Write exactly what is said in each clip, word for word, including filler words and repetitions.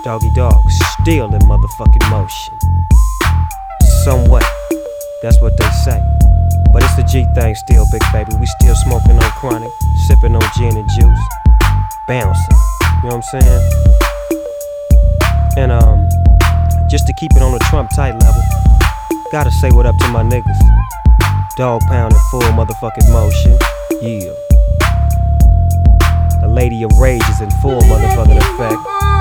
Doggy dog, still in motherfucking motion. Somewhat, that's what they say. But it's the G thing still, big baby. We still smoking on chronic, sipping on gin and juice, bouncing. You know what I'm saying? And um, just to keep it on a Trump tight level, gotta say what up to my niggas. Dog pound in full motherfucking motion. Yeah. The Lady of Rage is in full motherfucking effect.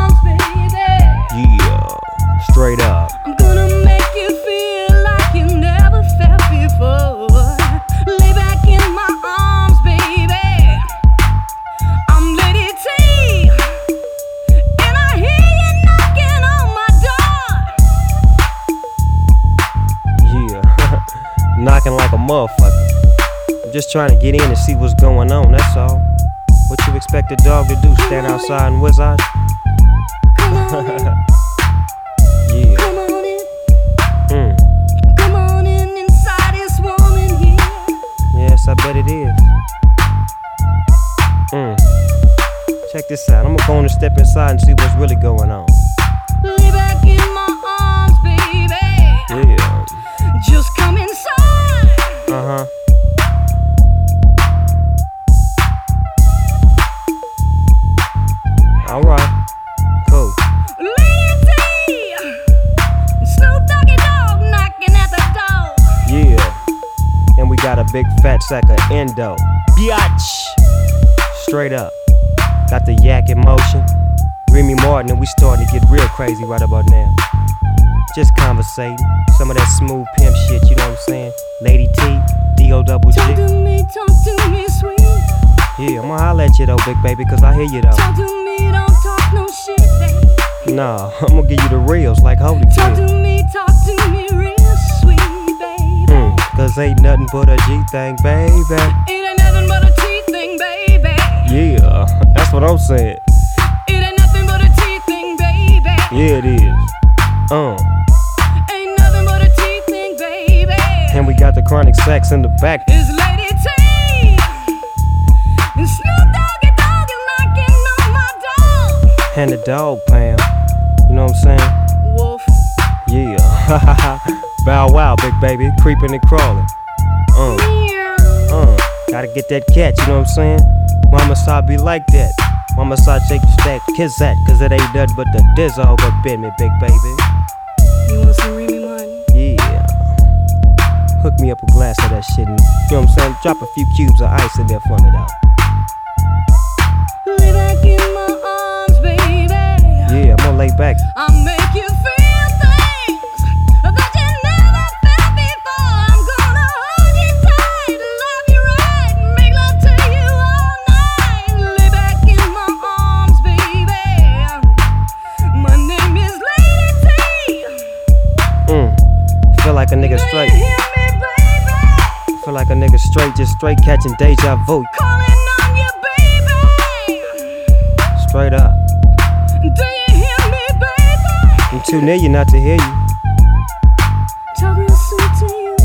Yeah. Straight up. I'm gonna make you feel like you never felt before. Lay back in my arms, baby. I'm Lady T, and I hear you knocking on my door. Yeah. Knocking like a motherfucker. I'm just trying to get in and see what's going on, that's all. What you expect a dog to do? Stand outside and whiz out? Come on in. Yeah. Come on in. Mm. Come on in inside this woman here. Yes, I bet it is. Mm. Check this out. I'm gonna go on and step inside and see what's really going on. Lay back in my arms, baby. Yeah. Just come inside. Uh-huh. Alright. Cool. Lady T, Snoop Doggy Dogg knocking at the door. Yeah. And we got a big fat sack of endo. Biatch. Straight up. Got the yak in motion. Remy Martin, and we starting to get real crazy right about now. Just conversating. Some of that smooth pimp shit, you know what I'm saying? Lady T, D O double G. Talk to me, talk to me, sweet. Yeah, I'ma holla at you though, big baby, cause I hear you though. Talk to me, don't talk no shit, baby. Nah, I'ma give you the reals like Holy Talk Kid. to me, talk to me real sweet, baby. Mm, cause ain't nothing but a G thing, baby. It ain't nothing but a T thing, baby. Yeah, that's what I'm saying. It ain't nothing but a T thing, baby. Yeah, it is. Uh. Ain't nothing but a T thing, baby. And we got the chronic sax in the back. It's Lady T, and Snoop Doggy Dogg is knocking on my door. And the dog pound. You know what I'm saying? Wolf. Yeah. Ha ha ha. Bow wow, big baby. Creeping and crawling. Uh. Meow. Uh. Gotta get that cat, you know what I'm saying? Mama saw be like that. Mama saw shake the stack, kiss that, cause it ain't nothing but the dizzle up in me, big baby. You want some Remy Martin? Yeah. Hook me up a glass of that shit and, you know what I'm saying? Drop a few cubes of ice in there for me though. Lay back in my arms, baby. Yeah, I'm gonna lay back. I'll make you feel things that you never felt before. I'm gonna hold you tight, love you right, make love to you all night. Lay back in my arms, baby. My name is Lady T. Mm. Feel like a nigga Do you straight. hear me, baby? Feel like a nigga straight, just straight catching deja vu. Calling on you, baby. Straight up. Do you hear me, baby? I'm too near you not to hear you. Talk real sweet to you,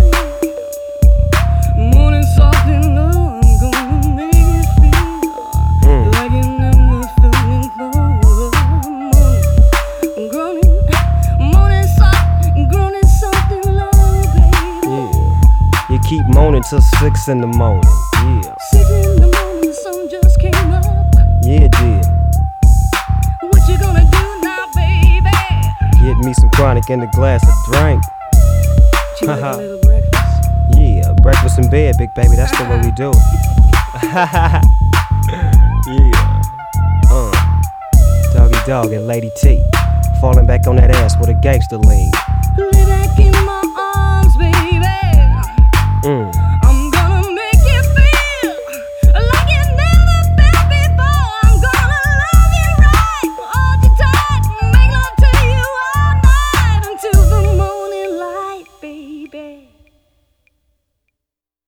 my morning soft and low. I'm gonna make you feel Mm. like you never felt before. Morning, groaning, morning soft, groaning soft and low, baby. Yeah. You keep moaning till six in the morning. Yeah. Six in the morning, the sun just came up. Yeah, it did. What you gonna do now, baby? Get me some chronic in the glass of drink. You like a little breakfast? Yeah, breakfast in bed, big baby. That's the way we do it. Yeah. Uh. Doggy dog and Lady T. Falling back on that ass with a gangster lean. Lay back in my arms, baby. Mm.